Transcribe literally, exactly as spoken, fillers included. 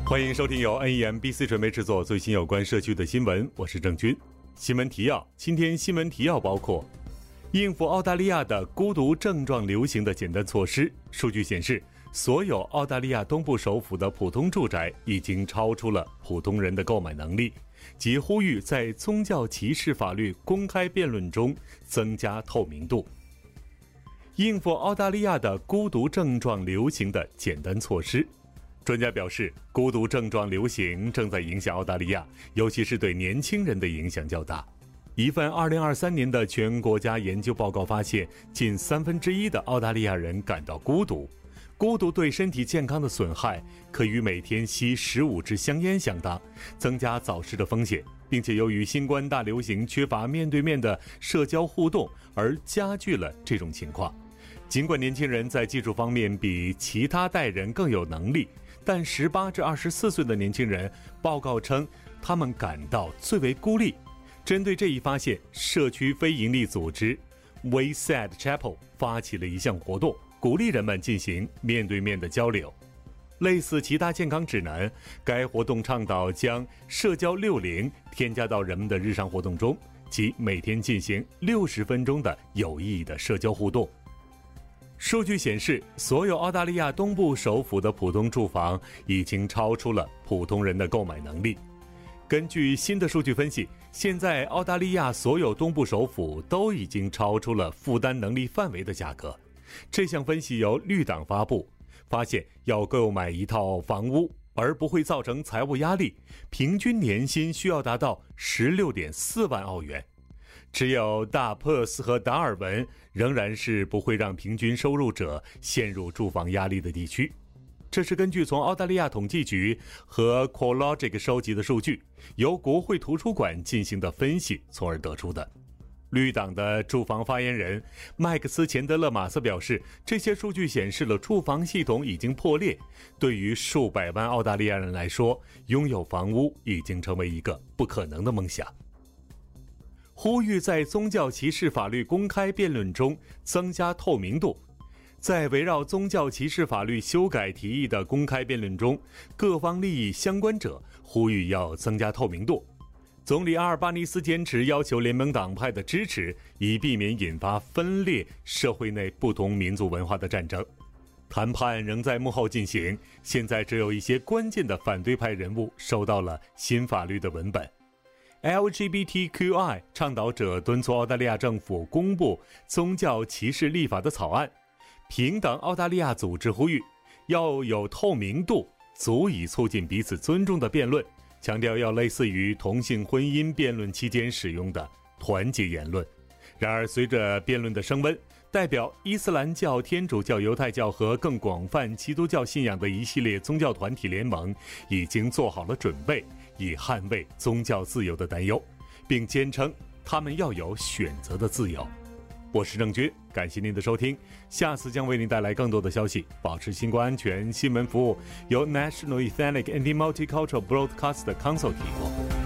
欢迎收听由 N E M B C 传媒制作最新有关社区的新闻，我是郑军。新闻提要，今天新闻提要包括：应付澳大利亚的孤独症状流行的简单措施。数据显示，所有澳大利亚东部首府的普通住宅已经超出了普通人的购买能力，即呼吁在宗教歧视法律公开辩论中增加透明度。应付澳大利亚的孤独症状流行的简单措施。专家表示，孤独症状流行正在影响澳大利亚，尤其是对年轻人的影响较大。一份二零二三年的全国家研究报告发现，近三分之一的澳大利亚人感到孤独。孤独对身体健康的损害可与每天吸十五支香烟相当，增加早逝的风险，并且由于新冠大流行缺乏面对面的社交互动而加剧了这种情况。尽管年轻人在技术方面比其他代人更有能力，但十八至二十四岁的年轻人报告称，他们感到最为孤立。针对这一发现，社区非营利组织 Wayside Chapel 发起了一项活动，鼓励人们进行面对面的交流。类似其他健康指南，该活动倡导将社交六零添加到人们的日常活动中，即每天进行六十分钟的有意义的社交互动。数据显示，所有澳大利亚东部首府的普通住房已经超出了普通人的购买能力。根据新的数据分析，现在澳大利亚所有东部首府都已经超出了负担能力范围的价格。这项分析由绿党发布，发现要购买一套房屋而不会造成财务压力，平均年薪需要达到 十六点四万澳元。只有大珀斯和达尔文仍然是不会让平均收入者陷入住房压力的地区。这是根据从澳大利亚统计局和 CoreLogic 收集的数据，由国会图书馆进行的分析，从而得出的。绿党的住房发言人麦克斯·钱德勒·马斯表示，这些数据显示了住房系统已经破裂，对于数百万澳大利亚人来说，拥有房屋已经成为一个不可能的梦想。呼吁在宗教歧视法律公开辩论中增加透明度。在围绕宗教歧视法律修改提议的公开辩论中，各方利益相关者呼吁要增加透明度。总理阿尔巴尼斯坚持要求联盟党派的支持，以避免引发分裂社会内不同民族文化的战争。谈判仍在幕后进行，现在只有一些关键的反对派人物收到了新法律的文本。L G B T Q I 倡导者敦促澳大利亚政府公布宗教歧视立法的草案。平等澳大利亚组织呼吁要有透明度，足以促进彼此尊重的辩论，强调要类似于同性婚姻辩论期间使用的团结言论。然而，随着辩论的升温，代表伊斯兰教、天主教、犹太教和更广泛基督教信仰的一系列宗教团体联盟已经做好了准备，以捍卫宗教自由的担忧，并坚称他们要有选择的自由。我是郑军，感谢您的收听，下次将为您带来更多的消息。保持新冠安全新闻服务由 National Ethnic and Multicultural Broadcast Council 提供。